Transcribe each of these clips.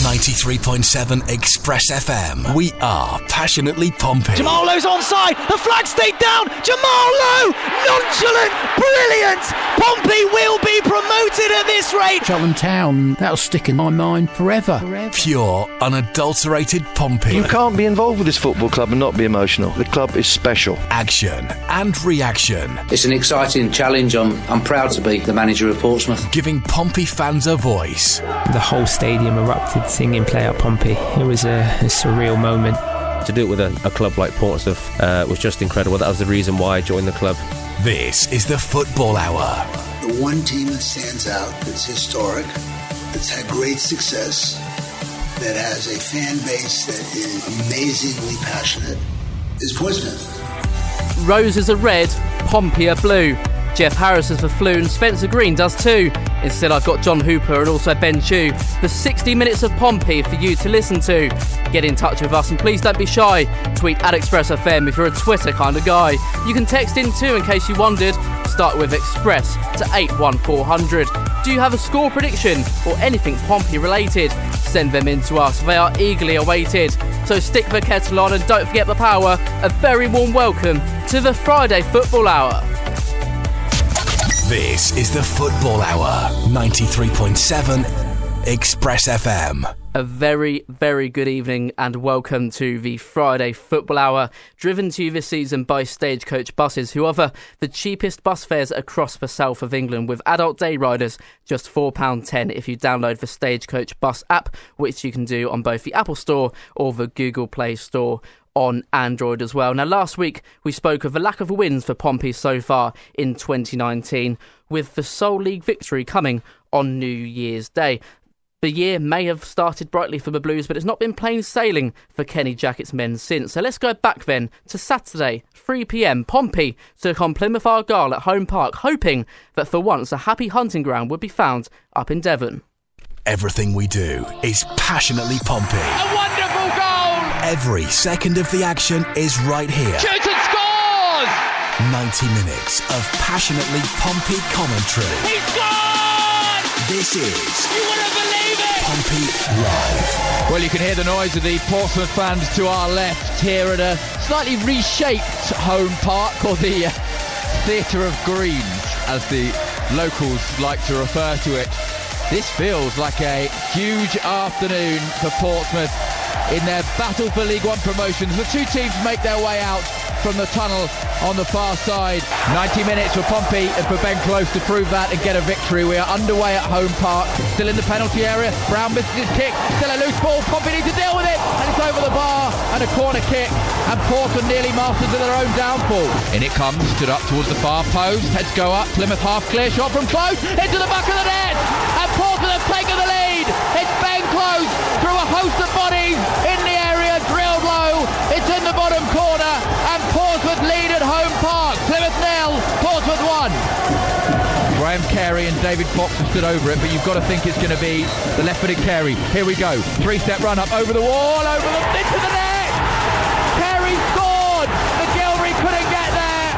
93.7 Express FM. We are passionately Pompey. Jamal Lowe's onside. The flag stayed down. Jamal Lowe, nonchalant, brilliant. Pompey will be promoted at this rate. Cheltenham Town, that'll stick in my mind forever. Pure, unadulterated Pompey. You can't be involved with this football club and not be emotional. The club is special. Action and reaction. It's an exciting challenge. I'm proud to be the manager of Portsmouth. Giving Pompey fans a voice. The whole stadium erupted singing Play Out Pompey. It was a surreal moment. To do it with a club like Portsmouth was just incredible. That was the reason why I joined the club. This is the Football Hour. The one team that stands out, that's historic, that's had great success, that has a fan base that is amazingly passionate, is Portsmouth. Roses are red, Pompey are blue. Jeff Harris is for Flew and Spencer Green does too. Instead, I've got John Hooper and also Ben Chew. The 60 minutes of Pompey for you to listen to. Get in touch with us and please don't be shy. Tweet at ExpressFM if you're a Twitter kind of guy. You can text in too in case you wondered. Start with Express to 81400. Do you have a score prediction or anything Pompey related? Send them in to us. They are eagerly awaited. So stick the kettle on and don't forget the power. A very warm welcome to the Friday Football Hour. This is the Football Hour, 93.7 Express FM. A very, very good evening and welcome to the Friday Football Hour, driven to you this season by Stagecoach buses, who offer the cheapest bus fares across the south of England, with adult day riders just £4.10 if you download the Stagecoach Bus app, which you can do on both the Apple Store or the Google Play Store on Android as well. Now, last week we spoke of the lack of wins for Pompey so far in 2019, with the sole league victory coming on New Year's Day. The year may have started brightly for the Blues, but it's not been plain sailing for Kenny Jackett's men since. So let's go back then to Saturday, 3 p.m. Pompey took on Plymouth Argyle at Home Park, hoping that for once a happy hunting ground would be found up in Devon. Everything we do is passionately Pompey. A wonderful goal! Every second of the action is right here. Shoots and scores! 90 minutes of passionately Pompey commentary. He scored! This is... You wouldn't believe it! Pompey Live. Well, you can hear the noise of the Portsmouth fans to our left here at a slightly reshaped Home Park, or the Theatre of Greens, as the locals like to refer to it. This feels like a huge afternoon for Portsmouth in their battle for League One promotions. The two teams make their way out from the tunnel on the far side. 90 minutes for Pompey and for Ben Close to prove that and get a victory. We are underway at Home Park, still in the penalty area. Brown misses his kick, still a loose ball. Pompey need to deal with it, and it's over the bar and a corner kick, and Portsmouth nearly masters of their own downfall. In it comes, stood up towards the far post, heads go up, Plymouth half clear shot from Close into the back of the net, and Portsmouth have taken the lead. It's Ben Close through a host of bodies in the area, drilled low, it's in the bottom corner, and Portsmouth lead at Home Park. Plymouth 0, Portsmouth 1. Graham Carey and David Fox have stood over it, but you've got to think it's going to be the left-footed Carey. Here we go, three-step run up over the wall, into the net. Carey scored. McGilvery couldn't get there.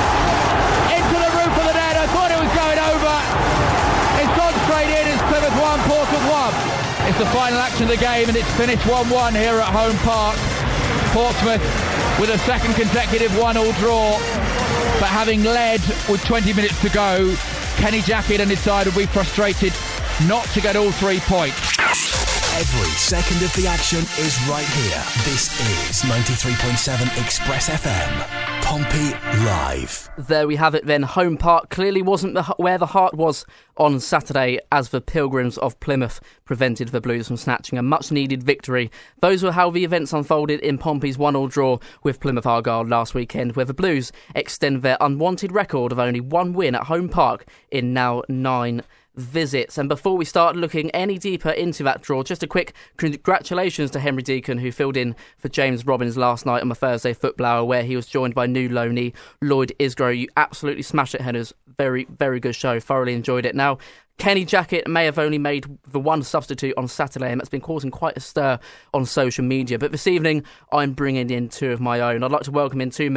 Into the roof of the net. I thought it was going over. It's gone straight in. It's Plymouth 1, Portsmouth 1. It's the final action of the game, and it's finished 1-1 here at Home Park. Portsmouth with a second consecutive 1-1 draw, but having led with 20 minutes to go, Kenny Jackett and his side will be frustrated not to get all 3 points. Every second of the action is right here. This is 93.7 Express FM. Pompey Live. There we have it then. Home Park clearly wasn't where the heart was on Saturday, as the Pilgrims of Plymouth prevented the Blues from snatching a much-needed victory. Those were how the events unfolded in Pompey's 1-1 draw with Plymouth Argyle last weekend, where the Blues extend their unwanted record of only one win at Home Park in now 9 visits. And before we start looking any deeper into that draw, just a quick congratulations to Henry Deacon, who filled in for James Robbins last night on the Thursday Football Hour, where he was joined by new loanee Lloyd Isgrow. You absolutely smashed it, Henners. Very, very good show. Thoroughly enjoyed it. Now, Kenny Jackett may have only made the one substitute on Saturday, and that's been causing quite a stir on social media. But this evening, I'm bringing in two of my own. I'd like to welcome in two men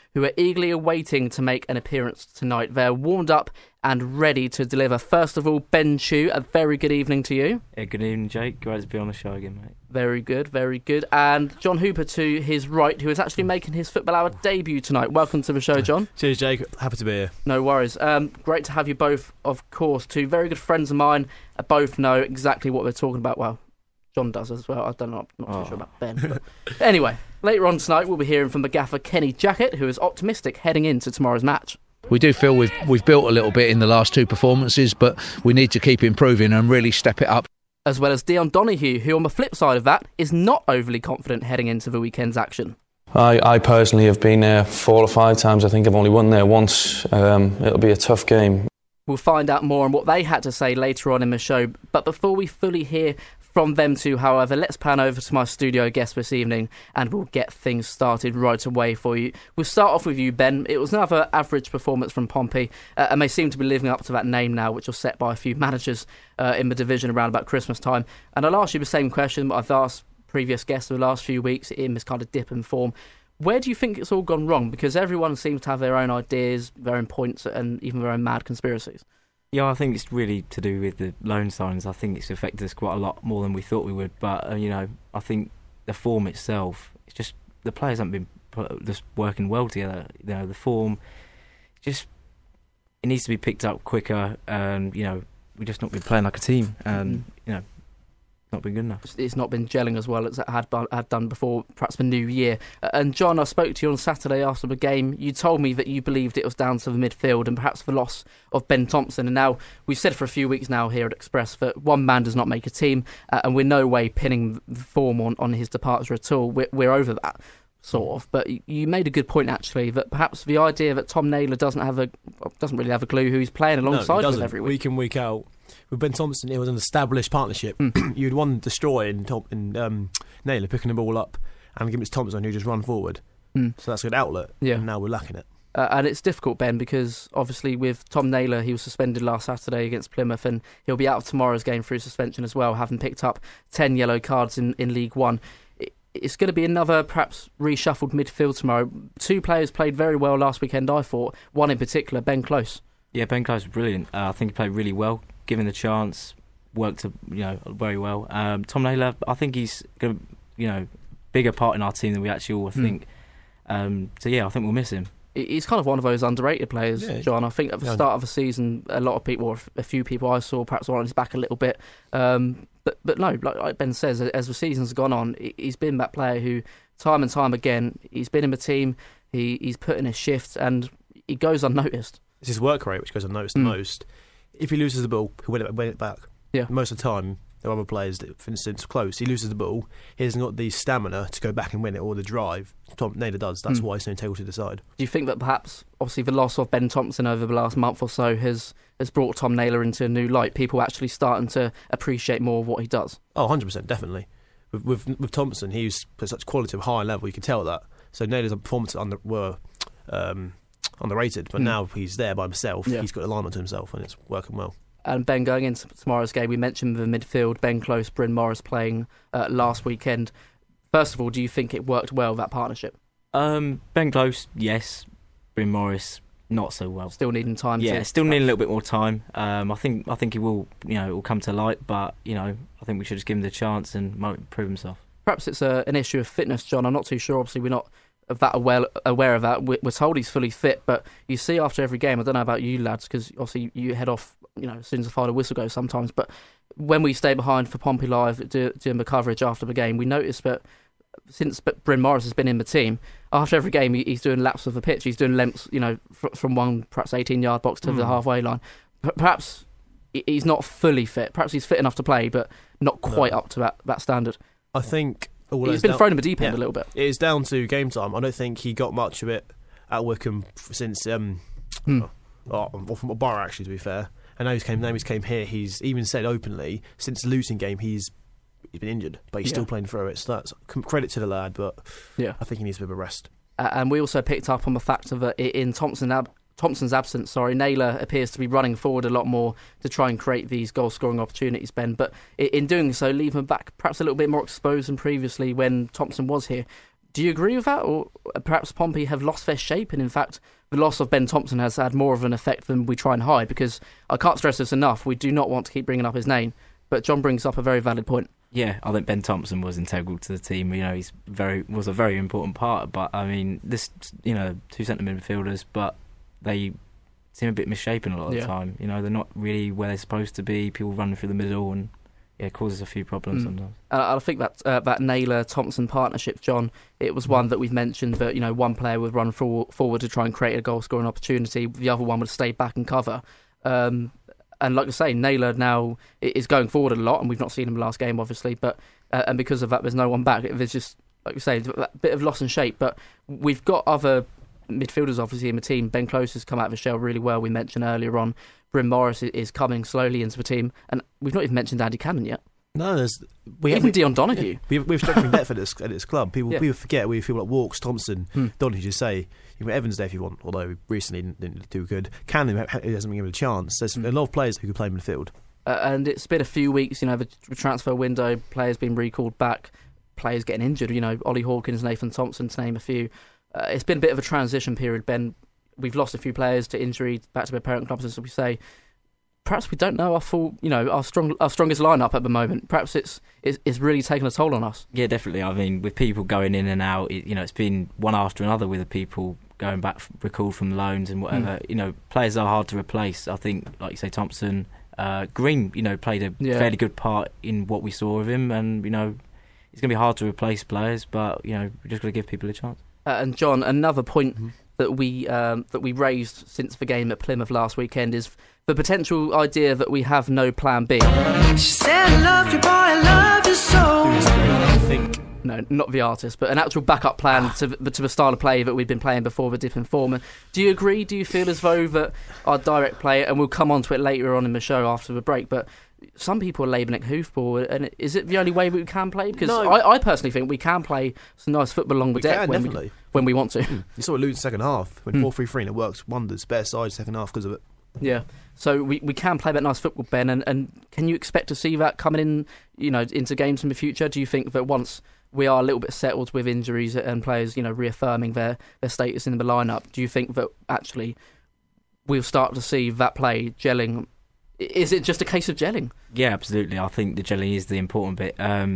who are eagerly awaiting to make an appearance tonight. They're warmed up and ready to deliver. First of all, Ben Chew, a very good evening to you. Yeah, good evening, Jake. Great to be on the show again, mate. Very good, very good. And John Hooper to his right, who is actually making his Football Hour debut tonight. Welcome to the show, John. Cheers, Jake. Happy to be here. No worries. Great to have you both, of course. Two very good friends of mine. Both know exactly what they're talking about. Well, John does as well. I don't know. I'm not too sure about Ben. But anyway, later on tonight, we'll be hearing from the gaffer Kenny Jackett, who is optimistic heading into tomorrow's match. We do feel we've built a little bit in the last two performances, but we need to keep improving and really step it up. As well as Dion Donoghue, who on the flip side of that is not overly confident heading into the weekend's action. I personally have been there 4 or 5 times. I think I've only won there once. It'll be a tough game. We'll find out more on what they had to say later on in the show. But before we fully hear from them two, however, let's pan over to my studio guest this evening and we'll get things started right away for you. We'll start off with you, Ben. It was another average performance from Pompey, and they seem to be living up to that name now, which was set by a few managers in the division around about Christmas time. And I'll ask you the same question that I've asked previous guests the last few weeks in this kind of dip in form. Where do you think it's all gone wrong? Because everyone seems to have their own ideas, their own points, and even their own mad conspiracies. Yeah, I think it's really to do with the loan signings. I think it's affected us quite a lot more than we thought we would. But, I think the form itself, it's just the players haven't been just working well together. The form, it needs to be picked up quicker. And, we've just not been playing like a team. And, not been good enough. It's not been gelling as well as it had done before, perhaps the new year. And John, I spoke to you on Saturday after the game. You told me that you believed it was down to the midfield and perhaps the loss of Ben Thompson. And now we've said for a few weeks now here at Express that one man does not make a team, and we're no way pinning the form on his departure at all. We're over that, sort of. But you made a good point actually that perhaps the idea that Tom Naylor doesn't really have a clue who he's playing alongside with every week. Week in, week out. With Ben Thompson, it was an established partnership. You'd want to destroy in Naylor picking the ball up and give it to Thompson, who just run forward. So that's a good outlet. Yeah. And now we're lacking it. And it's difficult, Ben, because obviously with Tom Naylor, he was suspended last Saturday against Plymouth, and he'll be out of tomorrow's game through suspension as well, having picked up 10 yellow cards in League One. It's going to be another perhaps reshuffled midfield tomorrow. 2 players played very well last weekend, I thought. One in particular, Ben Close. Yeah, Ben Close was brilliant. I think he played really well. Given the chance, worked very well. Tom Naylor, I think he's going to bigger part in our team than we actually all think. I think we'll miss him. He's kind of one of those underrated players, John. I think at the start of the season, a lot of people, or a few people I saw, perhaps were on his back a little bit. But no, like Ben says, as the season's gone on, he's been that player who, time and time again, he's been in the team. He's put in his shift and he goes unnoticed. It's his work rate which goes unnoticed the most. If he loses the ball, he'll win it back. Yeah. Most of the time, there are other players that, for instance, Close, he loses the ball, he hasn't got the stamina to go back and win it, or the drive. Tom Naylor does. That's why he's so integral to the side. Do you think that perhaps, obviously, the loss of Ben Thompson over the last month or so has brought Tom Naylor into a new light? People actually starting to appreciate more of what he does? Oh, 100%, definitely. With Thompson, he's put such quality of high level, you can tell that. So Naylor's performances were underrated, but now he's there by himself. Yeah. He's got alignment to himself, and it's working well. And Ben, going into tomorrow's game, we mentioned the midfield, Ben Close, Bryn Morris playing last weekend. First of all, do you think it worked well, that partnership? Ben Close, yes. Bryn Morris, not so well. Still needing time. Yeah, still needing a little bit more time. I think he will, it will come to light, but I think we should just give him the chance and might prove himself. Perhaps it's an issue of fitness, John. I'm not too sure. Obviously, we're not that aware of that. We're told he's fully fit, but you see after every game, I don't know about you lads, because obviously you head off as soon as the final whistle goes sometimes, but when we stay behind for Pompey Live doing the coverage after the game, we notice that since Bryn Morris has been in the team, after every game he's doing laps of the pitch, he's doing lengths from one perhaps 18-yard box to the halfway line. Perhaps he's not fully fit, perhaps he's fit enough to play, but not quite up to that standard. I think he's been thrown in the deep end a little bit. It is down to game time. I don't think he got much of it at Wycombe since from Borough, actually, to be fair. And now he's came here. He's even said openly since the Luton game he's been injured, but he's still playing through it. So that's credit to the lad, but I think he needs a bit of a rest. And we also picked up on the fact that in Thompson's absence, Naylor appears to be running forward a lot more to try and create these goal-scoring opportunities, Ben. But in doing so, leave him back perhaps a little bit more exposed than previously when Thompson was here. Do you agree with that? Or perhaps Pompey have lost their shape, and in fact the loss of Ben Thompson has had more of an effect than we try and hide? Because I can't stress this enough, we do not want to keep bringing up his name, but John brings up a very valid point. Yeah, I think Ben Thompson was integral to the team. Was a very important part. But I mean, two centre midfielders, but they seem a bit misshapen a lot of the time. They're not really where they're supposed to be. People running through the middle, and it causes a few problems sometimes. I think that Naylor-Thompson partnership, John, it was one that we've mentioned that one player would run forward to try and create a goal scoring opportunity, the other one would stay back and cover. And like I say, Naylor now is going forward a lot, and we've not seen him last game, obviously. But and because of that, there's no one back. There's just, like you say, a bit of loss in shape. But we've got other midfielders, obviously, in the team. Ben Close has come out of the shell really well. We mentioned earlier on, Bryn Morris is coming slowly into the team, and we've not even mentioned Andy Cannon yet. No, even Dion Donoghue. We've strengthened depth at this club. People forget. We feel like Walks, Thompson, Donoghue. You say you can Evans there if you want, although recently didn't do good. Cannon hasn't been given a chance. There's a lot of players who can play midfield. And it's been a few weeks. The transfer window, players being recalled back, players getting injured. Ollie Hawkins, Nathan Thompson, to name a few. It's been a bit of a transition period, Ben. We've lost a few players to injury, back to their parent clubs, as we say. Perhaps we don't know our full, our strongest lineup at the moment. Perhaps it's really taken a toll on us. Yeah, definitely. I mean, with people going in and out, it's been one after another with the people going back, recalled from loans and whatever. Players are hard to replace. I think, like you say, Thompson, Green, played a fairly good part in what we saw of him, and it's going to be hard to replace players, but we just got to give people a chance. And John, another point that we raised since the game at Plymouth last weekend is the potential idea that we have no plan B. She said, I love you, boy, I love you so. No, not the artist, but an actual backup plan to the style of play that we've been playing before the dip in form. Do you agree? Do you feel as though that our direct play, and we'll come on to it later on in the show after the break, but some people are labelling it hoofball, and is it the only way we can play? Because I personally think we can play some nice football along the deck when we want to. You saw it lose second half, when 4-3-3, and it works wonders. Better side second half because of it. Yeah, so we can play that nice football, Ben, and can you expect to see that coming in, into games in the future? Do you think that once we are a little bit settled with injuries and players, reaffirming their status in the lineup, do you think that actually we'll start to see that play gelling? Is it just a case of gelling? Yeah, absolutely. I think the gelling is the important bit.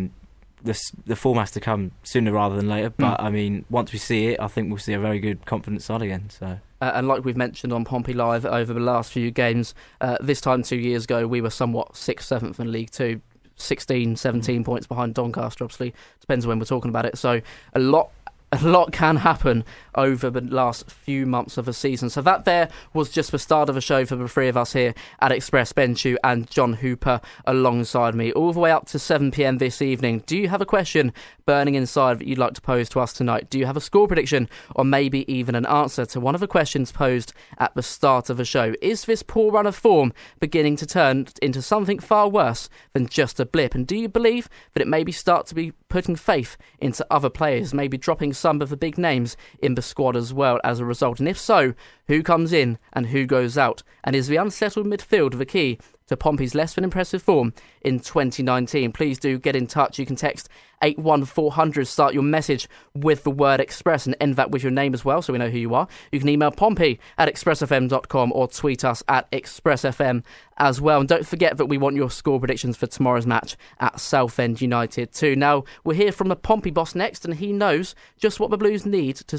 The form has to come sooner rather than later, but I mean, once we see it, I think we'll see a very good, confident side again. So. And like we've mentioned on Pompey Live over the last few games, this time 2 years ago, we were somewhat 6th, 7th in League Two, 16, 17 points behind Doncaster, obviously. Depends on when we're talking about it. So a lot can happen over the last few months of the season. So that there was just the start of the show for the three of us here at Express. Ben Chew and John Hooper alongside me, all the way up to 7 p.m. this evening. Do you have a question burning inside that you'd like to pose to us tonight? Do you have a score prediction, or maybe even an answer to one of the questions posed at the start of the show? Is this poor run of form beginning to turn into something far worse than just a blip? And do you believe that it maybe start to be putting faith into other players, maybe dropping some of the big names in the squad as well as a result? And if so, who comes in and who goes out? And is the unsettled midfield the key to Pompey's less than impressive form in 2019? Please do get in touch. You can text 81400, start your message with the word Express and end that with your name as well, so we know who you are. You can email pompey@expressfm.com or tweet us at expressfm as well. And don't forget that we want your score predictions for tomorrow's match at Southend United too. Now, we'll hear from the Pompey boss next, and he knows just what the Blues need to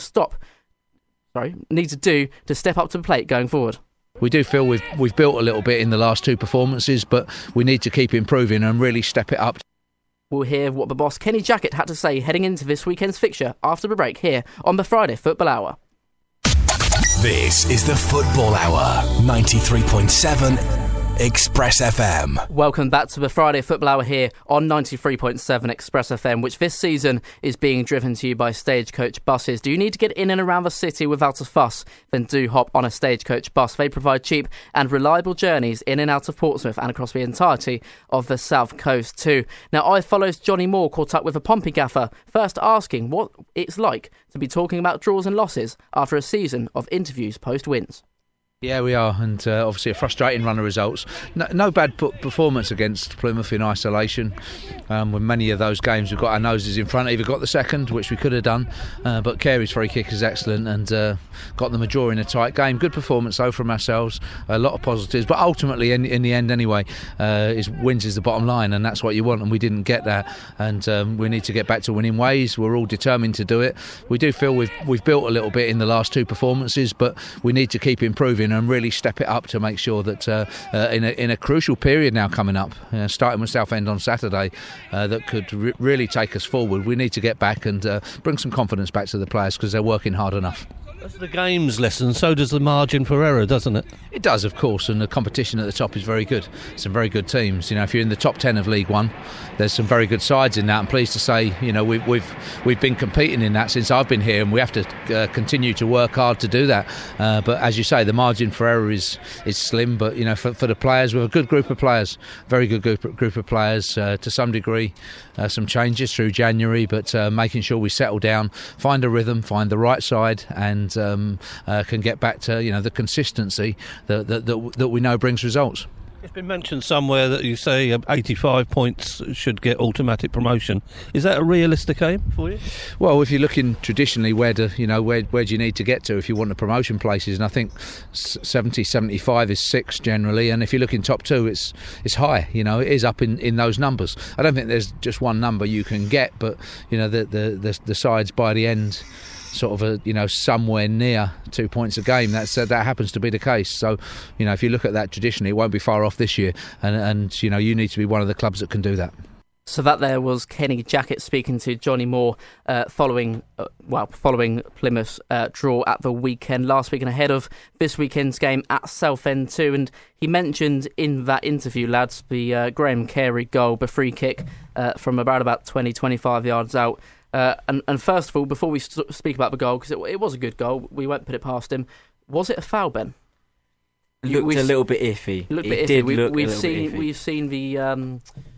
do to step up to the plate going forward. We do feel we've built a little bit in the last two performances, but we need to keep improving and really step it up. We'll hear what the boss Kenny Jackett had to say heading into this weekend's fixture after the break here on the Friday Football Hour. This is the Football Hour, 93.7 Express FM. Welcome back to the Friday Football Hour here on 93.7 Express FM, which this season is being driven to you by Stagecoach buses. Do you need to get in and around the city without a fuss? Then do hop on a Stagecoach bus. They provide cheap and reliable journeys in and out of Portsmouth and across the entirety of the South Coast too. Now, I follows Johnny Moore caught up with a Pompey gaffer, first asking what it's like to be talking about draws and losses after a season of interviews post-wins. Yeah, we are, and obviously a frustrating run of results. No bad performance against Plymouth in isolation. With many of those games, we've got our noses in front. Either got the second, which we could have done, but Carey's free kick is excellent, and got them a draw in a tight game. Good performance though from ourselves. A lot of positives, but ultimately, in the end, anyway, wins is the bottom line, and that's what you want. And we didn't get that, and we need to get back to winning ways. We're all determined to do it. We do feel we've built a little bit in the last two performances, but we need to keep improving and really step it up to make sure that in a crucial period now coming up, starting with Southend on Saturday, that could really take us forward. We need to get back and bring some confidence back to the players because they're working hard enough. That's the game's lesson, so does the margin for error, doesn't it? It does, of course, and the competition at the top is very good. Some very good teams. If you're in the top 10 of League One, there's some very good sides in that. I'm pleased to say, we've been competing in that since I've been here, and we have to continue to work hard to do that. But as you say, the margin for error is slim. But for the players, we have a good group of players, very good group of players. To some degree, some changes through January, but making sure we settle down, find a rhythm, find the right side, and can get back to the consistency that we know brings results. It's been mentioned somewhere that you say 85 points should get automatic promotion. Is that a realistic aim for you? Well, if you're looking traditionally, where do you need to get to if you want the promotion places? And I think 70, 75 is 6 generally. And if you look in top 2, it's high. It is up in those numbers. I don't think there's just one number you can get, but the sides by the end, sort of somewhere near 2 points a game. That happens to be the case. So if you look at that traditionally, it won't be far off this year, and you need to be one of the clubs that can do that. So that there was Kenny Jackett speaking to Johnny Moore following Plymouth's draw at the weekend last week and ahead of this weekend's game at Southend too. And he mentioned in that interview, lads, the Graham Carey goal, the free kick from about 20-25 yards out. And first of all, before we speak about the goal, because it was a good goal, we won't put it past him. Was it a foul, Ben? Looked a little bit iffy. We've seen the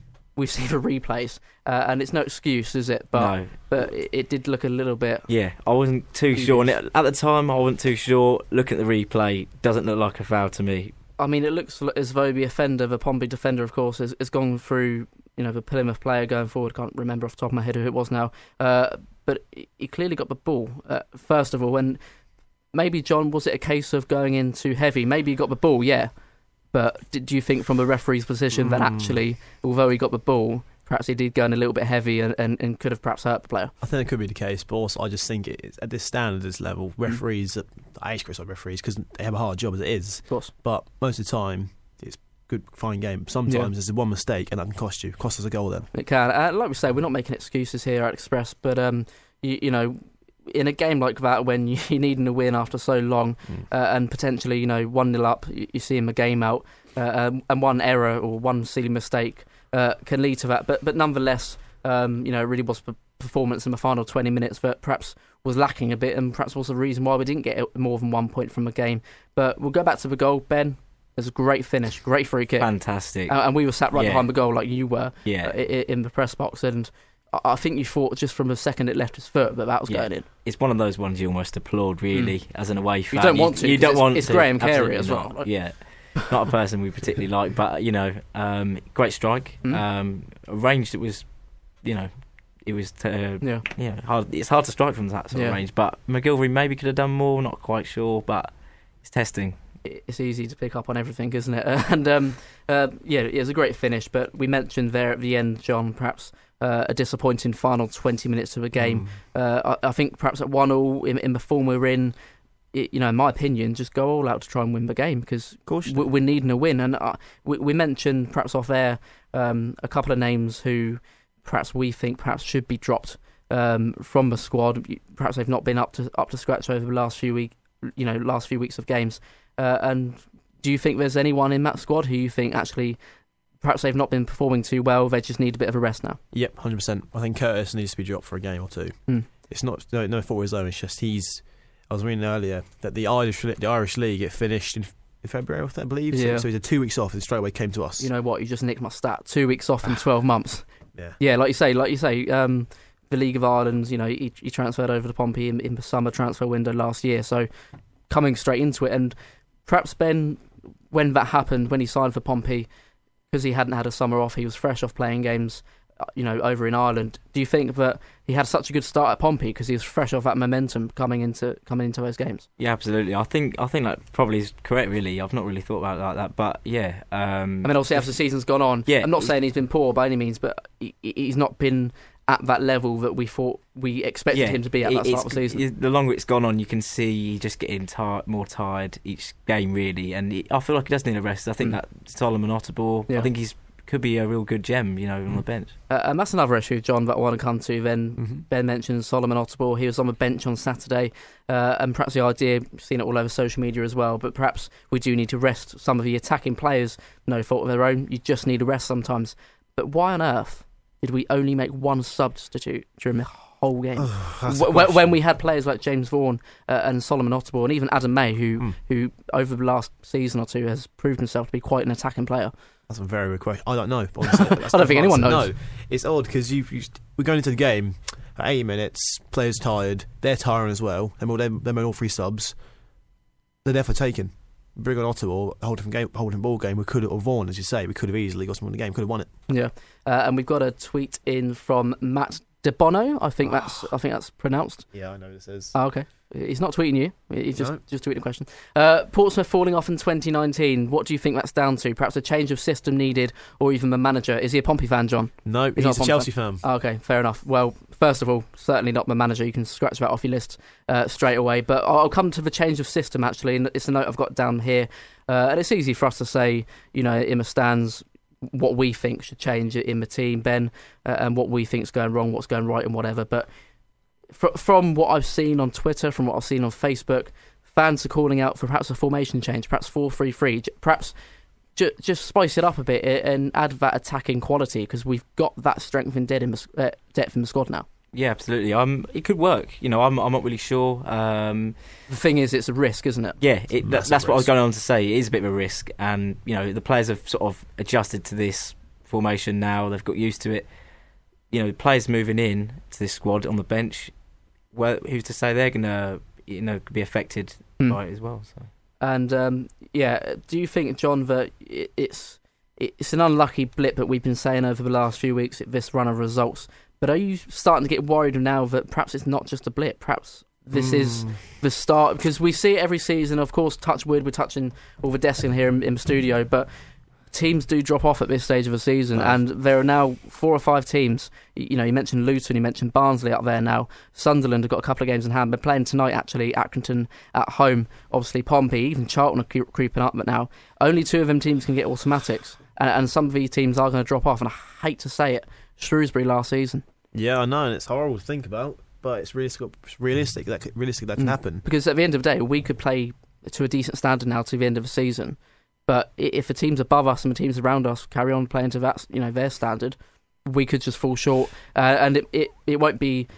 replays, and it's no excuse, is it? But it did look a little bit. Yeah, I wasn't too sure. And at the time, I wasn't too sure. Looking at the replay, doesn't look like a foul to me. I mean, it looks as though the Pompey defender, of course, has gone through. The Plymouth player going forward, can't remember off the top of my head who it was now, but he clearly got the ball. First of all, when maybe, John, was it a case of going in too heavy? Maybe he got the ball, yeah, but do you think from the referee's position that actually, although he got the ball, perhaps he did go in a little bit heavy and could have perhaps hurt the player? I think it could be the case, but also I just think it's at this standard, this level, referees, I hate criticise referees because they have a hard job as it is, of course, but most of the time it's good, fine game. Sometimes there's one mistake and that can cost us a goal then. It can. Like we say, we're not making excuses here at Express, but in a game like that, when you're needing a win after so long, and potentially 1-0 up, you see him a game out, and one error or one silly mistake can lead to that. But nonetheless, it really was performance in the final 20 minutes that perhaps was lacking a bit, and perhaps was the reason why we didn't get more than 1 point from the game. But we'll go back to the goal, Ben. It was a great finish, great free kick. Fantastic. And we were sat right behind the goal like you were in the press box. And I think you thought just from the second it left his foot that was going in. It's one of those ones you almost applaud, really, as an away fan. You don't want to. You don't want it's to. It's Graham Carey as well. Yeah. Not a person we particularly like, but, great strike. Range that was, it was hard. It's hard to strike from that sort of range. But McGilvery maybe could have done more, not quite sure, but it's testing. It's easy to pick up on everything, isn't it? And it was a great finish. But we mentioned there at the end, John, perhaps a disappointing final 20 minutes of a game. I think perhaps at 1-1 in the form we're in, in my opinion, just go all out to try and win the game because we're needing a win. And we mentioned perhaps off air a couple of names who perhaps we think perhaps should be dropped from the squad. Perhaps they've not been up to scratch over the last few weeks of games. And do you think there's anyone in that squad who you think actually perhaps they've not been performing too well, they just need a bit of a rest now? Yep, 100%. I think Curtis needs to be dropped for a game or two. It's not no fault of his own, it's just I was reading earlier that the Irish League, it finished in February, I believe, so he had 2 weeks off and straight away came to us. You know what, you just nicked my stat, 2 weeks off in 12 months. Yeah, like you say, the League of Ireland, he transferred over to Pompey in the summer transfer window last year, so coming straight into it, and perhaps Ben, when that happened, when he signed for Pompey, because he hadn't had a summer off, he was fresh off playing games, over in Ireland. Do you think that he had such a good start at Pompey because he was fresh off that momentum coming into those games? Yeah, absolutely. I think that probably is correct. Really, I've not really thought about it like that, but yeah. I mean, obviously, as the season's gone on, I'm not saying he's been poor by any means, but he's not been at that level that we expected him to be at that start of the season. The longer it's gone on, you can see he just getting more tired each game, really, and I feel like he does need a rest. I think that Solomon Otterbourne, I think he's could be a real good gem, on the bench. And that's another issue, John, that I want to come to. Then Ben mentioned Solomon Otterbourne. He was on the bench on Saturday, and perhaps the idea, seen it all over social media as well, but perhaps we do need to rest some of the attacking players, no fault of their own. You just need a rest sometimes. But why on earth did we only make one substitute during the whole game? When we had players like James Vaughan and Solomon Otterbourne, and even Adam May, who over the last season or two has proved himself to be quite an attacking player. That's a very good question. I don't know. Honestly, I don't think anyone knows. No, it's odd because we're going into the game at 80 minutes. Players tired. They're tiring as well. They're all three subs. They're therefore taken. Bring on Otterbourne, a whole different ball game. We could have, or Vaughan, as you say, we could have easily got someone in the game. Could have won it. Yeah, and we've got a tweet in from Matt DeBono. I think that's pronounced. Yeah, I know this is. Oh, okay. He's not tweeting you. He's just tweeting a question. Portsmouth falling off in 2019. What do you think that's down to? Perhaps a change of system needed, or even the manager. Is he a Pompey fan, John? No, he's a Chelsea fan. Oh, okay, fair enough. Well, first of all, certainly not the manager. You can scratch that off your list straight away. But I'll come to the change of system, actually. And it's a note I've got down here. And it's easy for us to say, in the stands, what we think should change in the team, Ben, and what we think's going wrong, what's going right, and whatever. But from what I've seen on Twitter, from what I've seen on Facebook, fans are calling out for perhaps a formation change, perhaps 4-3-3, perhaps just spice it up a bit and add that attacking quality, because we've got that strength and depth in the squad now. Yeah, absolutely. It could work. I'm not really sure. The thing is, it's a risk, isn't it? Yeah, that's what I was going on to say. It is a bit of a risk, and the players have sort of adjusted to this formation now. They've got used to it. Players moving in to this squad on the bench, well, who's to say they're going to be affected by it as well? So. And do you think, John, that it's an unlucky blip that we've been saying over the last few weeks, this run of results? But are you starting to get worried now that perhaps it's not just a blip? Perhaps this is the start, because we see it every season. Of course, touch wood, we're touching all the desks in here in the studio, but teams do drop off at this stage of the season, and there are now 4 or 5 teams. You mentioned Luton, you mentioned Barnsley up there now. Sunderland have got a couple of games in hand. They're playing tonight, actually, Accrington at home. Obviously, Pompey, even Charlton are creeping up, but now only 2 of them teams can get automatics, and some of these teams are going to drop off, and I hate to say it, Shrewsbury last season. Yeah, I know, and it's horrible to think about, but it's realistic that can happen. Because at the end of the day, we could play to a decent standard now to the end of the season. But if the teams above us and the teams around us carry on playing to that, their standard, we could just fall short. And it won't be,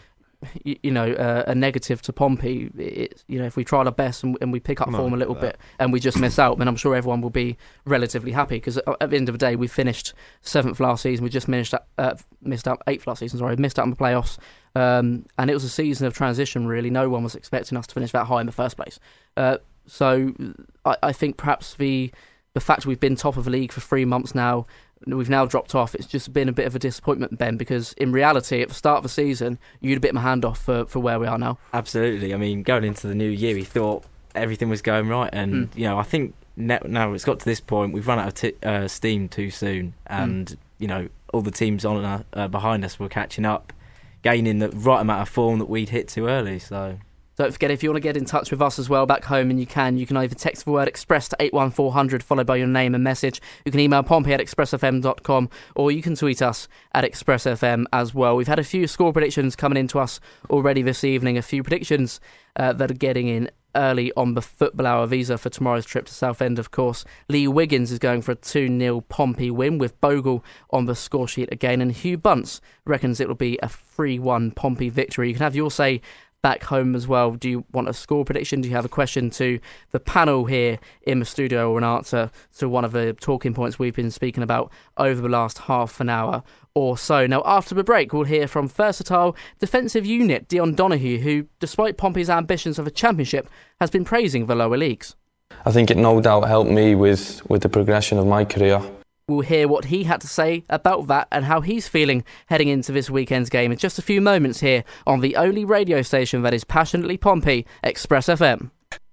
a negative to Pompey. If we try our best and we pick up form a little bit and we just miss out, then I'm sure everyone will be relatively happy. Because at the end of the day, we finished 7th last season. We just missed out 8th last season. Sorry, missed out on the playoffs. And it was a season of transition. Really, no one was expecting us to finish that high in the first place. So I think perhaps the fact we've been top of the league for 3 months now, we've now dropped off, it's just been a bit of a disappointment, Ben, because in reality, at the start of the season, you'd bit my hand off for where we are now. Absolutely. I mean, going into the new year, we thought everything was going right, and I think now it's got to this point, we've run out of steam too soon, and all the teams on behind us were catching up, gaining the right amount of form that we'd hit too early, so... Don't forget, if you want to get in touch with us as well back home, and you can either text the word Express to 81400 followed by your name and message. You can email pompey@expressfm.com, or you can tweet us at ExpressFM as well. We've had a few score predictions coming into us already this evening, a few predictions that are getting in early on the Football Hour. Visa for tomorrow's trip to Southend, of course. Lee Wiggins is going for a 2-0 Pompey win, with Bogle on the score sheet again, and Hugh Bunce reckons it will be a 3-1 Pompey victory. You can have your say back home as well. Do you want a score prediction? Do you have a question to the panel here in the studio, or an answer to one of the talking points we've been speaking about over the last half an hour or so? Now, after the break, we'll hear from versatile defensive unit Dion Donoghue, who, despite Pompey's ambitions of a championship, has been praising the lower leagues. I think it no doubt helped me with the progression of my career. We'll hear what he had to say about that and how he's feeling heading into this weekend's game in just a few moments here on the only radio station that is passionately Pompey, Express FM.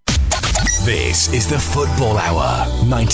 This is the Football Hour,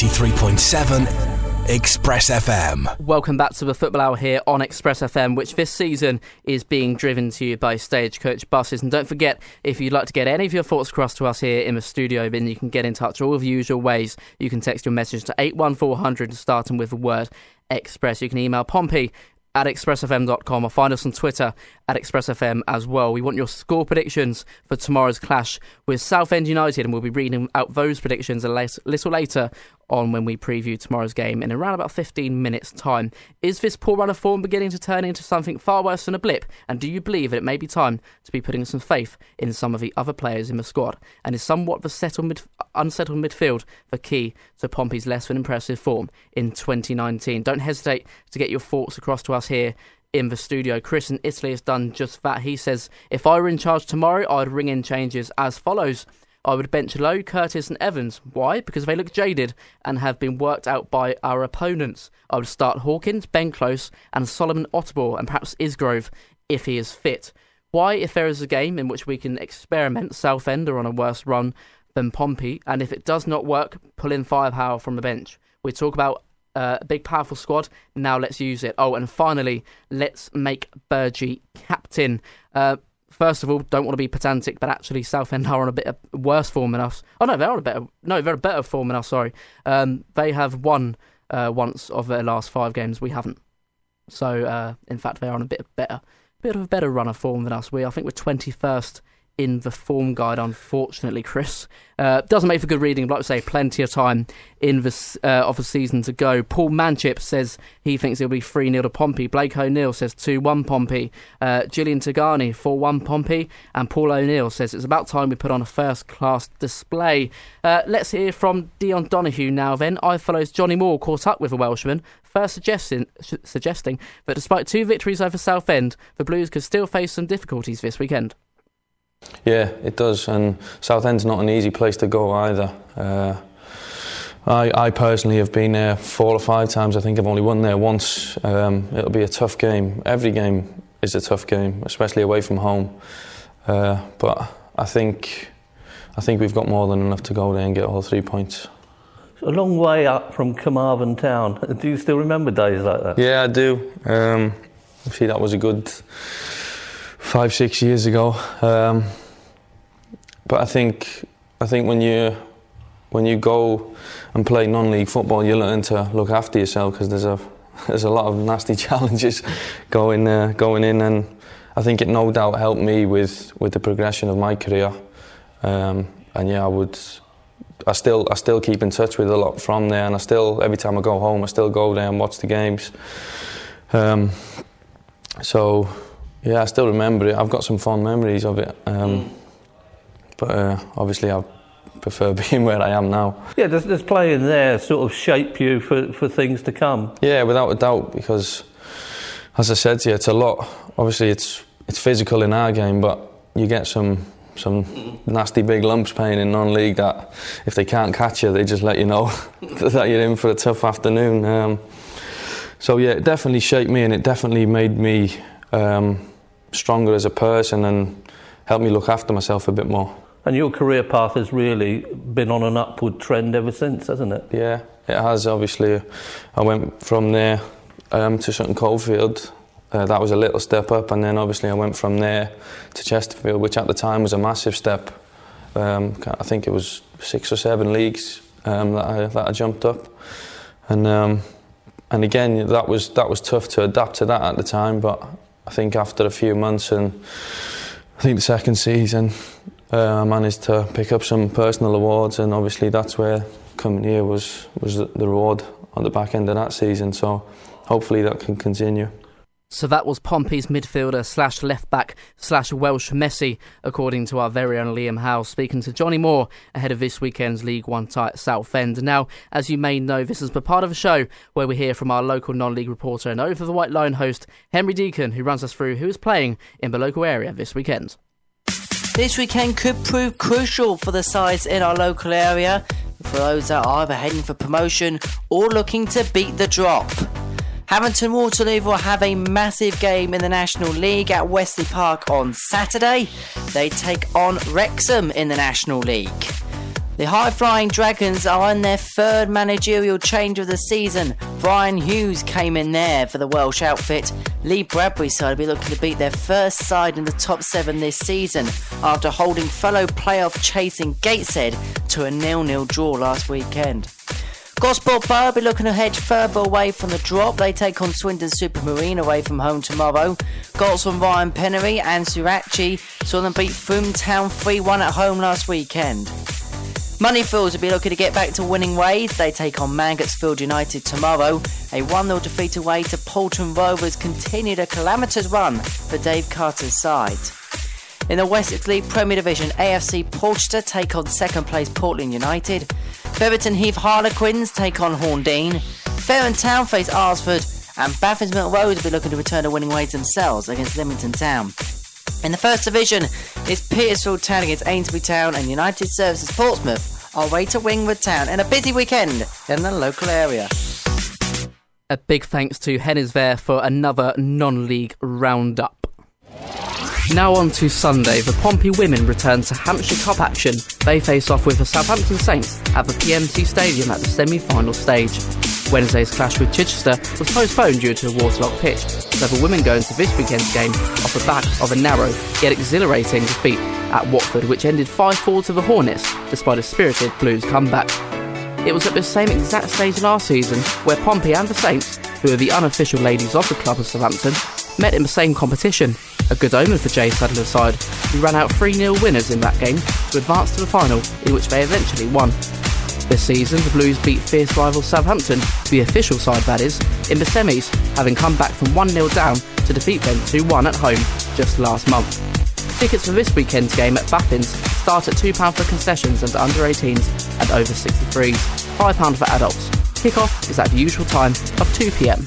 93.7 Express FM. Welcome back to the Football Hour here on Express FM, which this season is being driven to you by Stagecoach Buses. And don't forget, if you'd like to get any of your thoughts across to us here in the studio, then you can get in touch all of the usual ways. You can text your message to 81400 starting with the word Express. You can email Pompey at expressfm.com or find us on Twitter at expressfm as well. We want your score predictions for tomorrow's clash with Southend United, and we'll be reading out those predictions a little later on when we preview tomorrow's game in around about 15 minutes' time. Is this poor run of form beginning to turn into something far worse than a blip? And do you believe that it may be time to be putting some faith in some of the other players in the squad? And is somewhat the unsettled midfield the key to Pompey's less than impressive form in 2019? Don't hesitate to get your thoughts across to us here in the studio. Chris in Italy has done just that. He says, if I were in charge tomorrow, I'd ring in changes as follows. I would bench Lowe, Curtis and Evans. Why? Because they look jaded and have been worked out by our opponents. I would start Hawkins, Ben Close and Solomon Otterball and perhaps Isgrove if he is fit. Why? If there is a game in which we can experiment, Southend are on a worse run than Pompey, and if it does not work, pull in Firepower from the bench. We talk about a big powerful squad, now let's use it. Oh, and finally, let's make Burgee captain. First of all, don't want to be pedantic, but actually Southend are on a bit of worse form than us. Oh no, they're a better form than us, sorry. They have won once of their last 5 games, we haven't. So, in fact, they are on a bit of a better run of form than us. I think we're 21st in the form guide, unfortunately, Chris. Doesn't make for good reading, but like I say, plenty of time in the of the season to go. Paul Manchip says he thinks it'll be 3-0 to Pompey. Blake O'Neill says 2-1 Pompey. Gillian Tagani 4-1 Pompey. And Paul O'Neill says it's about time we put on a first-class display. Let's hear from Dion Donoghue now then. iFollow's Johnny Moore caught up with a Welshman, first suggesting that despite 2 victories over Southend, the Blues could still face some difficulties this weekend. Yeah, it does, and Southend's not an easy place to go either. I personally have been there 4 or 5 times. I think I've only won there once. It'll be a tough game. Every game is a tough game, especially away from home. But I think we've got more than enough to go there and get all 3 points. It's a long way up from Carmarthen Town. Do you still remember days like that? Yeah, I do. See, that was a good 5-6 years ago, but I think when you go and play non-league football, you learn to look after yourself, because there's a lot of nasty challenges going in, and I think it no doubt helped me with the progression of my career. And yeah, I still keep in touch with a lot from there, and every time I go home, I still go there and watch the games. So. Yeah, I still remember it. I've got some fond memories of it. But obviously I prefer being where I am now. Yeah, does playing there sort of shape you for things to come? Yeah, without a doubt, because as I said to you, it's a lot. Obviously it's physical in our game, but you get some nasty big lumps playing in non-league that if they can't catch you, they just let you know that you're in for a tough afternoon. So yeah, it definitely shaped me, and it definitely made me stronger as a person and helped me look after myself a bit more. And your career path has really been on an upward trend ever since, hasn't it? Yeah, it has. Obviously, I went from there to Sutton Coldfield. That was a little step up, and then obviously I went from there to Chesterfield, which at the time was a massive step. I think it was 6 or 7 leagues that I jumped up, and again that was tough to adapt to that at the time, but I think after a few months, and I think the second season, I managed to pick up some personal awards, and obviously that's where coming here was the reward on the back end of that season. So hopefully that can continue. So that was Pompey's midfielder / left-back / Welsh Messi, according to our very own Liam Howe, speaking to Johnny Moore ahead of this weekend's League One tie at Southend. Now, as you may know, this is the part of the show where we hear from our local non-league reporter and Over the White Line host, Henry Deacon, who runs us through who is playing in the local area this weekend. This weekend could prove crucial for the sides in our local area. for those that are either heading for promotion or looking to beat the drop. Hamilton Waterloo will have a massive game in the National League at Wesley Park on Saturday. They take on Wrexham in the National League. The high-flying Dragons are on their third managerial change of the season. Brian Hughes came in there for the Welsh outfit. Lee Bradbury's side will be looking to beat their first side in the top 7 this season after holding fellow playoff chasing Gateshead to a 0-0 draw last weekend. Gosport Borough will be looking to hedge further away from the drop. They take on Swindon Supermarine away from home tomorrow. Goals from Ryan Pennery and Surachi saw them beat Frome Town 3-1 at home last weekend. Moneyfields will be looking to get back to winning ways. They take on Mangotsfield United tomorrow. A 1-0 defeat away to Poulton Rovers continued a calamitous run for Dave Carter's side. In the Wessex League Premier Division, AFC Porchester take on second place Portland United. Beverton Heath Harlequins take on Horndean. Fareham Town face Arsford. And Baffin's Milton Road will be looking to return to winning ways themselves against Leamington Town. In the First Division, it's Petersfield Town against Ainsbury Town, and United Services Portsmouth are away to Wingwood Town in a busy weekend in the local area. A big thanks to Hennes there for another non-league roundup. Now on to Sunday. The Pompey women return to Hampshire Cup action. They face off with the Southampton Saints at the PMC Stadium at the semi-final stage. Wednesday's clash with Chichester was postponed due to a waterlogged pitch, so the women go into this weekend's game off the back of a narrow yet exhilarating defeat at Watford, which ended 5-4 to the Hornets despite a spirited Blues comeback. It was at the same exact stage last season where Pompey and the Saints, who are the unofficial ladies of the club of Southampton, met in the same competition. A good omen for Jay Sadler's side, who ran out 3-0 winners in that game to advance to the final, in which they eventually won. This season, the Blues beat fierce rival Southampton, the official side that is, in the semis, having come back from 1-0 down to defeat them 2-1 at home just last month. Tickets for this weekend's game at Baffin's start at £2 for concessions and under 18s and over 63s, £5 for adults. Kick-off is at the usual time of 2 p.m.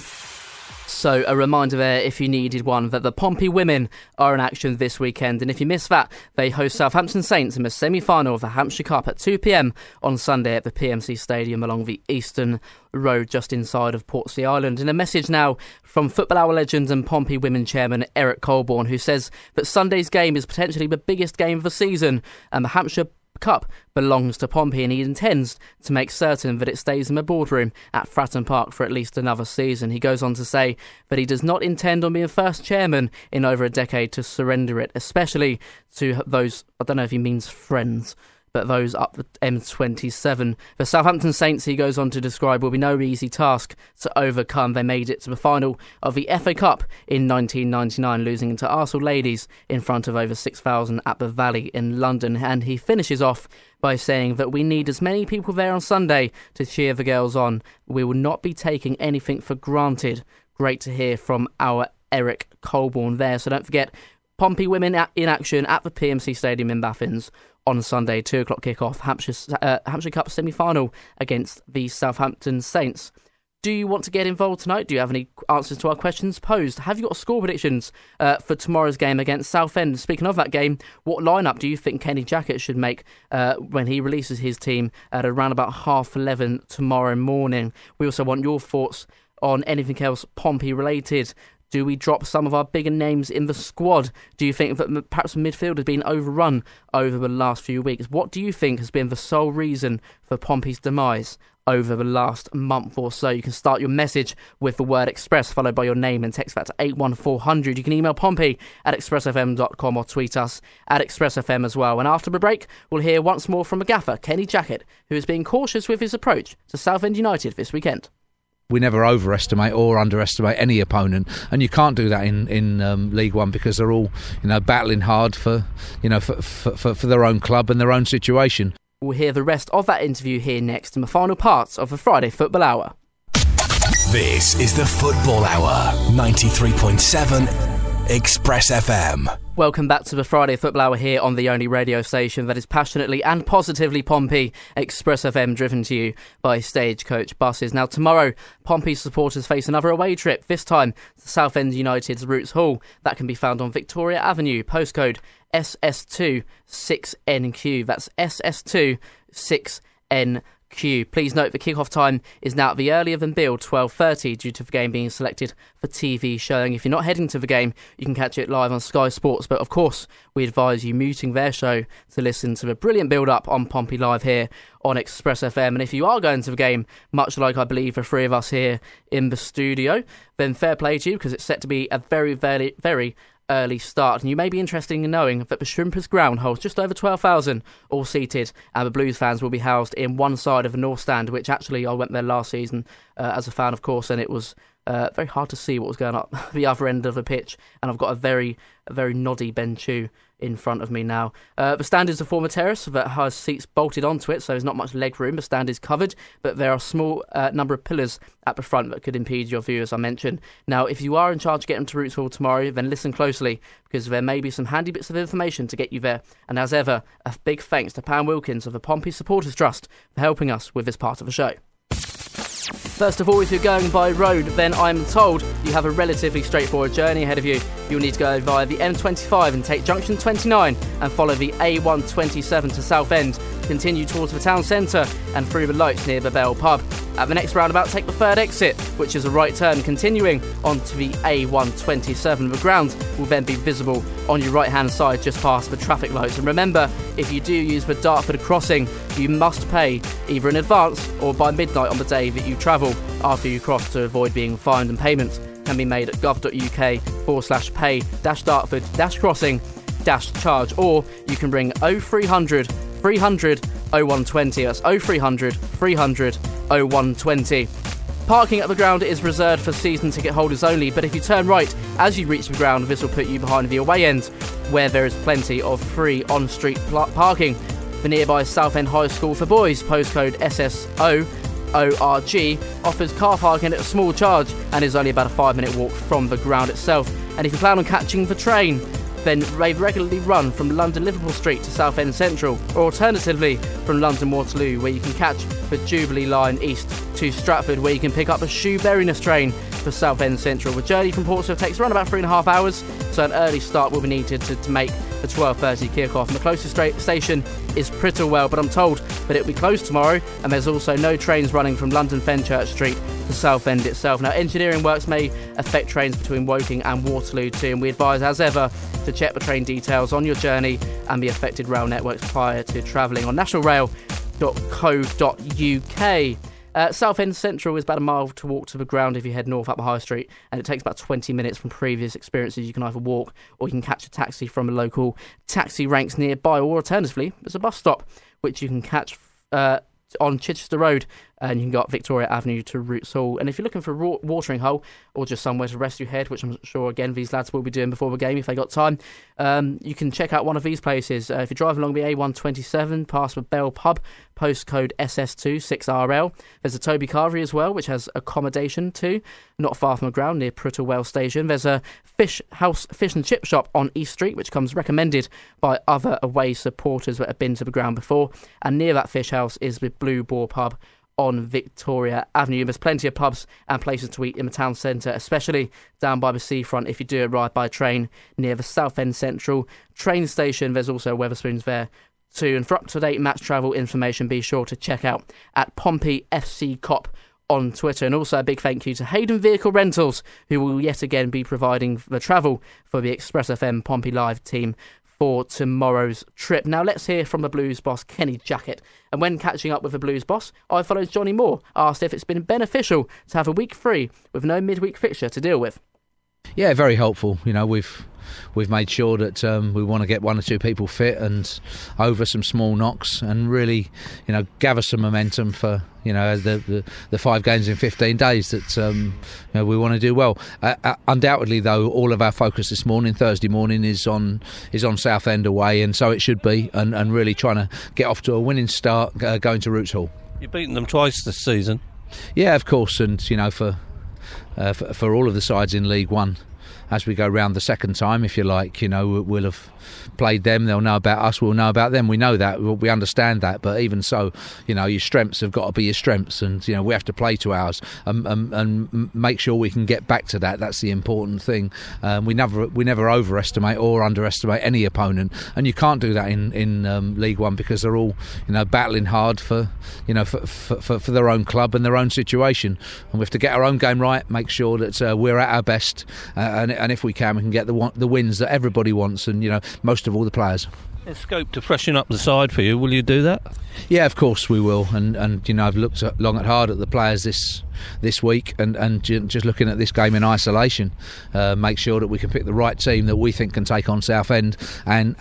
So a reminder there, if you needed one, that the Pompey women are in action this weekend, and if you missed that, they host Southampton Saints in the semi-final of the Hampshire Cup at 2 p.m. on Sunday at the PMC Stadium along the Eastern Road just inside of Portsea Island. And a message now from Football Hour legend and Pompey women chairman Eric Colborne, who says that Sunday's game is potentially the biggest game of the season, and the Hampshire Cup belongs to Pompey, and he intends to make certain that it stays in the boardroom at Fratton Park for at least another season. He goes on to say that he does not intend on being first chairman in over a decade to surrender it, especially to those, I don't know if he means friends, but those up the M27. The Southampton Saints, he goes on to describe, will be no easy task to overcome. They made it to the final of the FA Cup in 1999, losing to Arsenal ladies in front of over 6,000 at the Valley in London. And he finishes off by saying that we need as many people there on Sunday to cheer the girls on. We will not be taking anything for granted. Great to hear from our Eric Colborne there. So don't forget, Pompey women in action at the PMC Stadium in Baffins on Sunday, 2 o'clock kick-off, Hampshire Cup semi-final against the Southampton Saints. Do you want to get involved tonight? Do you have any answers to our questions posed? Have you got score predictions for tomorrow's game against Southend? Speaking of that game, what lineup do you think Kenny Jackett should make when he releases his team at around about 11:30 tomorrow morning? We also want your thoughts on anything else Pompey related. Do we drop some of our bigger names in the squad? Do you think that perhaps the midfield has been overrun over the last few weeks? What do you think has been the sole reason for Pompey's demise over the last month or so? You can start your message with the word Express, followed by your name, and text that to 81400. You can email Pompey at expressfm.com or tweet us at expressfm as well. And after the break, we'll hear once more from a gaffer, Kenny Jackett, who is being cautious with his approach to Southend United this weekend. We never overestimate or underestimate any opponent, and you can't do that in League One because they're all, battling hard for their own club and their own situation. We'll hear the rest of that interview here next in the final parts of the Friday Football Hour. This is the Football Hour, 93.7 Express FM. Welcome back to the Friday Football Hour here on the only radio station that is passionately and positively Pompey, Express FM, driven to you by Stagecoach buses. Now tomorrow, Pompey supporters face another away trip, this time to Southend United's Roots Hall. That can be found on Victoria Avenue, postcode SS2 6NQ. That's SS2 6NQ. Q. Please note the kick-off time is now the earlier than billed 12:30 due to the game being selected for TV showing. If you're not heading to the game, you can catch it live on Sky Sports, but of course we advise you muting their show to listen to the brilliant build-up on Pompey Live here on Express FM. And if you are going to the game, much like I believe the three of us here in the studio, then fair play to you, because it's set to be a very, very, very early start. And you may be interested in knowing that the Shrimpers Ground holds just over 12,000 all seated, and the Blues fans will be housed in one side of the North Stand, which actually I went there last season as a fan, of course, and it was very hard to see what was going up the other end of the pitch. And I've got a very noddy Ben Chew in front of me now. The stand is a former terrace that has seats bolted onto it, so there's not much leg room. The stand is covered, but there are a small number of pillars at the front that could impede your view, as I mentioned. Now, if you are in charge of getting to Roots Hall tomorrow, then listen closely, because there may be some handy bits of information to get you there. And as ever, a big thanks to Pam Wilkins of the Pompey Supporters Trust for helping us with this part of the show. First of all, if you're going by road, then I'm told you have a relatively straightforward journey ahead of you. You'll need to go via the M25 and take junction 29 and follow the A127 to Southend. Continue towards the town centre and through the lights near the Bell Pub. At the next roundabout, take the third exit, which is a right turn, continuing onto the A127. The ground will then be visible on your right-hand side just past the traffic lights. And remember, if you do use the Dartford crossing, you must pay either in advance or by midnight on the day that you travel after you cross to avoid being fined, and payments can be made at gov.uk/pay-dartford-crossing-charge, or you can ring 0300 300 0120. That's 0300 300 0120. Parking at the ground is reserved for season ticket holders only, but if you turn right as you reach the ground, this will put you behind the away end, where there is plenty of free on-street parking. The nearby Southend High School for Boys, postcode SSO ORG, offers car parking at a small charge and is only about a 5-minute walk from the ground itself. And if you plan on catching the train, then they regularly run from London Liverpool Street to Southend Central, or alternatively from London Waterloo, where you can catch the Jubilee line east to Stratford, where you can pick up a Shoeburyness train for Southend Central. The journey from Portsmouth takes around about 3.5 hours, so an early start will be needed to make the 12:30 kick-off. And the closest station is Prittlewell, but I'm told that it'll be closed tomorrow, and there's also no trains running from London Fenchurch Street to Southend itself. Now, engineering works may affect trains between Woking and Waterloo too, and we advise, as ever, to check the train details on your journey and the affected rail networks prior to travelling on nationalrail.co.uk. Southend Central is about a mile to walk to the ground if you head north up the High Street, and it takes about 20 minutes from previous experiences. You can either walk or you can catch a taxi from a local taxi ranks nearby, or alternatively, there's a bus stop which you can catch on Chichester Road, and you can go up Victoria Avenue to Roots Hall. And if you're looking for a watering hole or just somewhere to rest your head, which I'm sure, again, these lads will be doing before the game if they got time, you can check out one of these places. If you drive along the A127 past the Bell Pub, postcode SS2 6RL, there's a Toby Carvery as well, which has accommodation too, not far from the ground near Prittlewell Station. There's a fish and chip shop on East Street, which comes recommended by other away supporters that have been to the ground before. And near that fish house is the Blue Boar Pub on Victoria Avenue. There's plenty of pubs and places to eat in the town centre, especially down by the seafront if you do arrive by train near the Southend Central train station. There's also Wetherspoons there too. And for up-to-date match travel information, be sure to check out at Pompey FC Cop on Twitter. And also a big thank you to Hayden Vehicle Rentals, who will yet again be providing the travel for the Express FM Pompey Live team for tomorrow's trip. Now let's hear from the Blues boss, Kenny Jackett. And when catching up with the Blues boss, I followed Johnny Moore, asked if it's been beneficial to have a week free with no midweek fixture to deal with. Yeah, very helpful. You know, we've made sure that we want to get one or two people fit and over some small knocks, and really, you know, gather some momentum for, you know, the 5 games in 15 days that you know, we want to do well. Undoubtedly, though, all of our focus this morning, Thursday morning, is on Southend away, and so it should be, and really trying to get off to a winning start going to Roots Hall. You've beaten them twice this season. Yeah, of course, and you know, for all of the sides in League One, as we go round the second time, if you like, we'll have played them. They'll know about us. We'll know about them. We know that. We understand that. But even so, your strengths have got to be your strengths, and we have to play to ours and make sure we can get back to that. That's the important thing. We never overestimate or underestimate any opponent, and you can't do that in League One because they're all battling hard for their own club and their own situation, and we have to get our own game right, make sure that we're at our best, and if we can get the wins that everybody wants, and most of all the players. There's scope to freshen up the side for you. Will you do that? Yeah, of course we will. And I've looked long and hard at the players this week, and just looking at this game in isolation, make sure that we can pick the right team that we think can take on Southend, and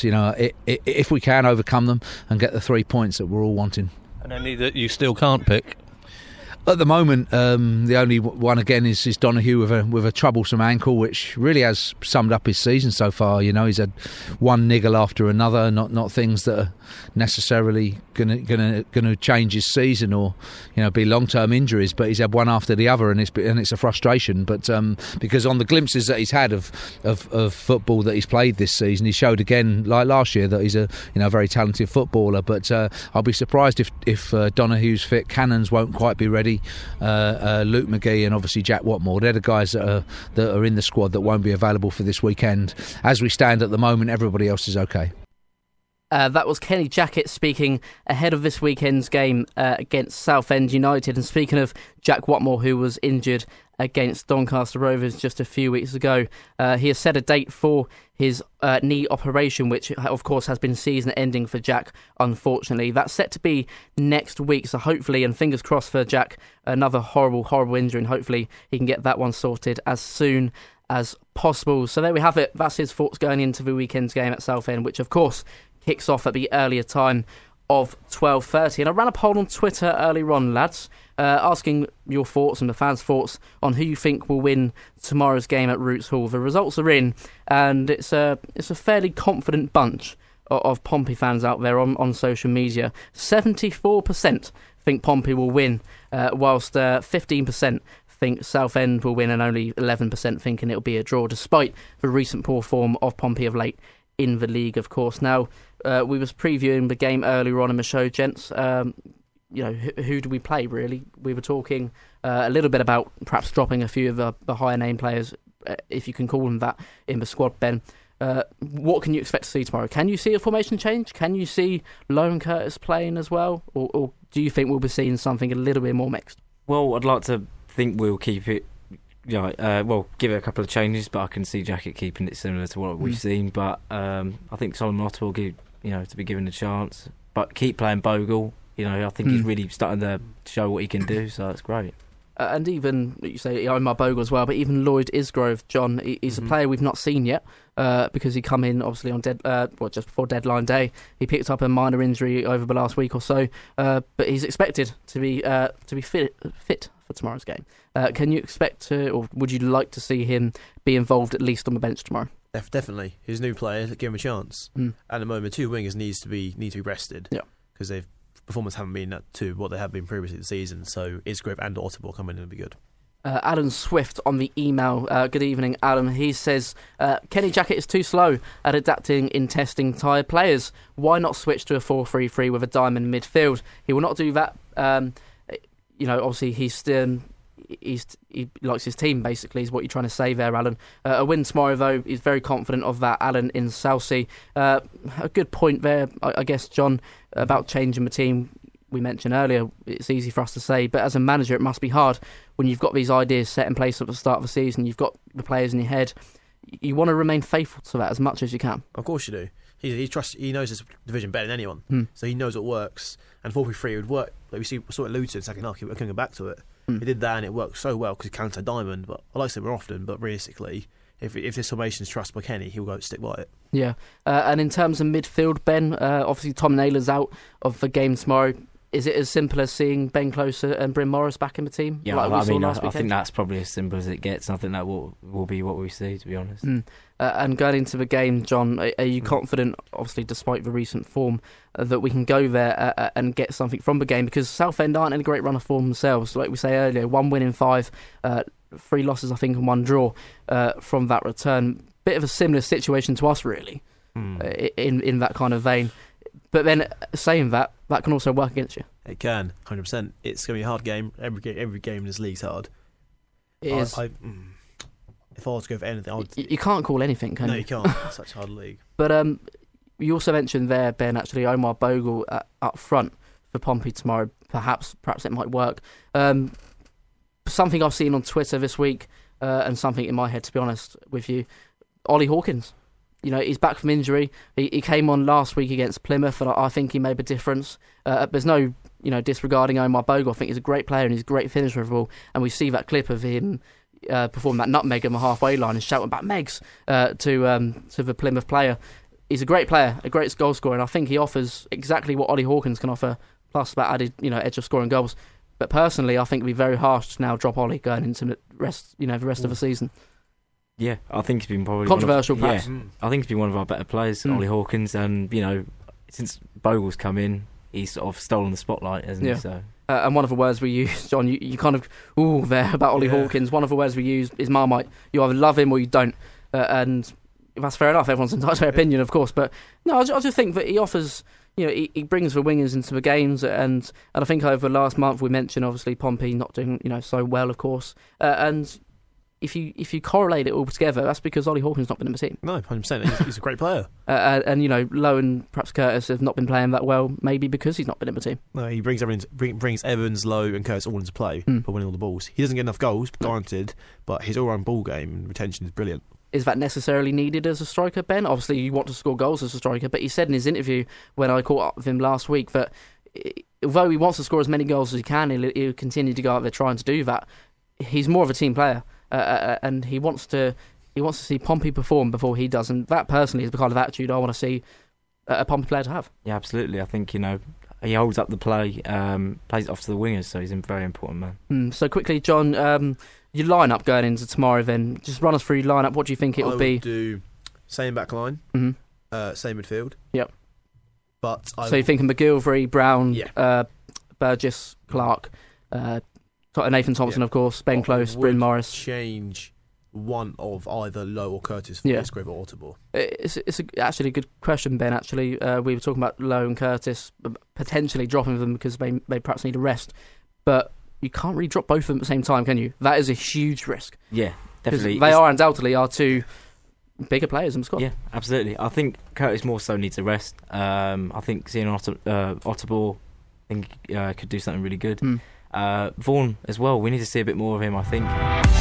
if we can overcome them and get the 3 points that we're all wanting. And any that you still can't pick? At the moment, the only one again is Donahue with a troublesome ankle, which really has summed up his season so far. He's had one niggle after another, not things that are necessarily going to change his season or be long-term injuries, but he's had one after the other, and it's a frustration. But because on the glimpses that he's had of football that he's played this season, he showed again, like last year, that he's a very talented footballer. But I'll be surprised if Donahue's fit. Cannons won't quite be ready. Luke McGee and obviously Jack Watmore, they're the guys that are in the squad that won't be available for this weekend. As we stand at the moment, everybody else is okay. That was Kenny Jackett speaking ahead of this weekend's game against Southend United. And speaking of Jack Watmore, who was injured against Doncaster Rovers just a few weeks ago, he has set a date for his knee operation, which of course has been season ending for Jack, unfortunately. That's set to be next week, so hopefully, and fingers crossed for Jack, another horrible injury, and hopefully he can get that one sorted as soon as possible. So there we have it. That's his thoughts going into the weekend's game at Southend, which of course kicks off at the earlier time of 12:30. And I ran a poll on Twitter earlier on, lads, asking your thoughts and the fans' thoughts on who you think will win tomorrow's game at Roots Hall. The results are in, and it's a fairly confident bunch of Pompey fans out there on social media. 74% think Pompey will win, whilst 15% think Southend will win, and only 11% thinking it'll be a draw, despite the recent poor form of Pompey of late in the league, of course. Now, we was previewing the game earlier on in the show, gents. Who do we play, really? We were talking a little bit about perhaps dropping a few of the higher name players, if you can call them that, in the squad, Ben. What can you expect to see tomorrow? Can you see a formation change? Can you see Loan Curtis playing as well? Or do you think we'll be seeing something a little bit more mixed? Well, I'd like to think we'll keep it, give it a couple of changes, but I can see Jackett keeping it similar to what we've seen. But I think Solomon Otter will give, to be given a chance. But keep playing Bogle. I think he's really starting to show what he can do, so that's great. And even, you say Omar Bogle as well, but even Lloyd Isgrove, John, he's a player we've not seen yet, because he come in obviously on just before deadline day. He picked up a minor injury over the last week or so, but he's expected to be fit for tomorrow's game. Can you expect to, or would you like to see him be involved at least on the bench tomorrow? Definitely. He's a new player, give him a chance. At the moment, two wingers need to be rested, because they've performance haven't been to what they have been previously this season, so Isgrove and Otterbourne come in and be good. Alan Swift on the email. Good evening, Alan. He says, Kenny Jackett is too slow at adapting in testing tired players. Why not switch to a 4-3-3 with a diamond midfield? He will not do that. Obviously he likes his team, basically, is what you're trying to say there, Alan. A win tomorrow, though, he's very confident of that, Alan in Southsea. A good point there, I guess, John, about changing the team. We mentioned earlier, it's easy for us to say, but as a manager it must be hard when you've got these ideas set in place at the start of the season, you've got the players in your head. You want to remain faithful to that as much as you can. Of course you do. He knows this division better than anyone, so he knows what works, and 4-3-3 would work. Like we saw it Luton second half, he couldn't go back to it. He did that and it worked so well because he counted diamond, but I like to say more often, but realistically, if this formation is trust by Kenny, he'll go stick by it. Yeah, and in terms of midfield, Ben, obviously Tom Naylor's out of the game tomorrow. Is it as simple as seeing Ben Close and Bryn Morris back in the team? Yeah, like I think that's probably as simple as it gets. I think that will be what we see, to be honest. And going into the game, John, are you confident, obviously despite the recent form, that we can go there and get something from the game? Because Southend aren't in a great run of form themselves. Like we say earlier, 1 win in 5, 3 losses I think and 1 draw from that return. Bit of a similar situation to us really, in that kind of vein. But then saying that can also work against you. It can, 100%. It's going to be a hard game. Every game in this league's hard. It is. If I was to go for anything, you can't call anything, can you? No, you can't. It's such a hard league. But you also mentioned there, Ben, actually, Omar Bogle up front for Pompey tomorrow. Perhaps it might work. Something I've seen on Twitter this week, and something in my head, to be honest with you, Ollie Hawkins. He's back from injury. He came on last week against Plymouth, and I think he made a difference. There's no, disregarding Omar Bogle. I think he's a great player and he's a great finisher of all. And we see that clip of him perform that nutmeg on the halfway line and shouting back Megs to the Plymouth player. He's a great player, a great goal scorer, and I think he offers exactly what Ollie Hawkins can offer, plus that added, edge of scoring goals. But personally, I think it'd be very harsh to now drop Ollie going into the rest of the season. Yeah, I think he's been probably controversial. Perhaps. Yeah, I think he's been one of our better players, Ollie Hawkins, and since Bogle's come in, he's sort of stolen the spotlight, hasn't he? So. And one of the words we use, John, you kind of there about Ollie Hawkins. One of the words we use is Marmite. You either love him or you don't, and that's fair enough. Everyone's entitled to their opinion, of course. But no, I just think that he offers. He brings the wingers into the games, and I think over the last month we mentioned obviously Pompey not doing so well, of course, and. If you correlate it all together, that's because Ollie Hawkins not been in the team. No, 100%. He's a great player. And Lowe and perhaps Curtis have not been playing that well, maybe because he's not been in the team. No, he brings Evans, Lowe and Curtis all into play for winning all the balls. He doesn't get enough goals, granted, but his all-round ball game and retention is brilliant. Is that necessarily needed as a striker, Ben? Obviously, you want to score goals as a striker, but he said in his interview when I caught up with him last week that although he wants to score as many goals as he can, he'll continue to go out there trying to do that. He's more of a team player. And he wants to see Pompey perform before he does, and that personally is the kind of attitude I want to see a Pompey player to have. Yeah, absolutely. I think he holds up the play, plays it off to the wingers, so he's a very important man. So quickly, John, your lineup going into tomorrow. Then just run us through your lineup. What do you think it will be? I would do same back line, same midfield. Yep. But so you're thinking McGilvery, Brown, Burgess, Clark. Nathan Thompson, of course, Ben Close, Bryn Morris. Change one of either Lowe or Curtis for Musgrave or Otterbourne. It's actually a good question, Ben. Actually, we were talking about Lowe and Curtis potentially dropping them because they perhaps need a rest, but you can't really drop both of them at the same time, can you? That is a huge risk. Yeah, definitely. They are undoubtedly our two bigger players in the squad. Yeah, absolutely. I think Curtis more so needs a rest. I think seeing Otterbourne, could do something really good. Vaughan as well, we need to see a bit more of him, I think.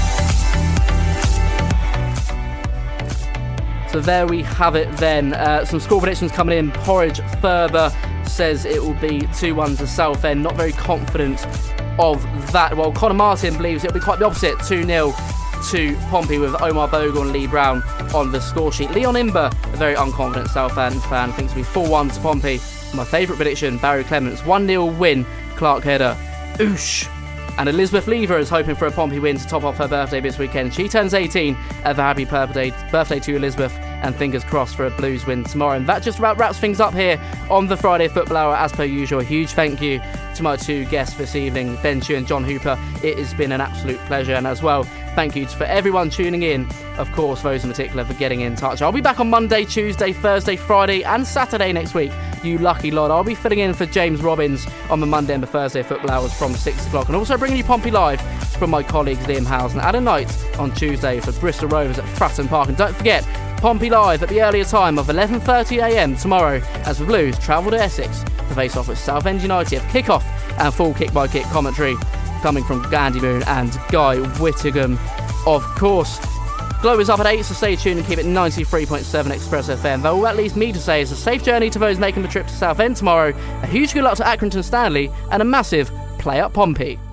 So there we have it then. Some score predictions coming in. Porridge Ferber says it will be 2-1 to Southend. Not very confident of that. Well, Conor Martin believes it'll be quite the opposite. 2-0 to Pompey with Omar Bogle and Lee Brown on the score sheet. Leon Imber, a very unconfident Southend fan, thinks it'll be 4-1 to Pompey. My favourite prediction, Barry Clements, 1-0 win, Clark header. Oosh. And Elizabeth Lever is hoping for a Pompey win to top off her birthday this weekend. She turns 18. Have a happy birthday to Elizabeth, and fingers crossed for a Blues win tomorrow. And that just about wraps things up here on the Friday Football Hour. As per usual, a huge thank you to my two guests this evening, Ben Chew and John Hooper. It has been an absolute pleasure, and as well, thank you for everyone tuning in. Of course, those in particular for getting in touch. I'll be back on Monday, Tuesday, Thursday, Friday and Saturday next week. You lucky lot. I'll be filling in for James Robbins on the Monday and the Thursday Football Hours from 6 o'clock, and also bringing you Pompey Live from my colleagues Liam Howes and Adam Knight on Tuesday for Bristol Rovers at Fratton Park. And don't forget, Pompey Live at the earlier time of 11:30am tomorrow as the Blues travel to Essex to face off with Southend United. Kick-off and full kick-by-kick commentary coming from Gandhi Moon and Guy Whittingham, of course. Glow is up at 8, so stay tuned and keep it 93.7 Express FM. Though all that leaves me to say is a safe journey to those making the trip to Southend tomorrow, a huge good luck to Accrington Stanley, and a massive play up Pompey.